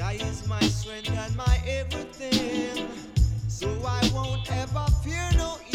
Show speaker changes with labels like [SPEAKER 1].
[SPEAKER 1] Jah is my strength and my everything. So I won't ever fear no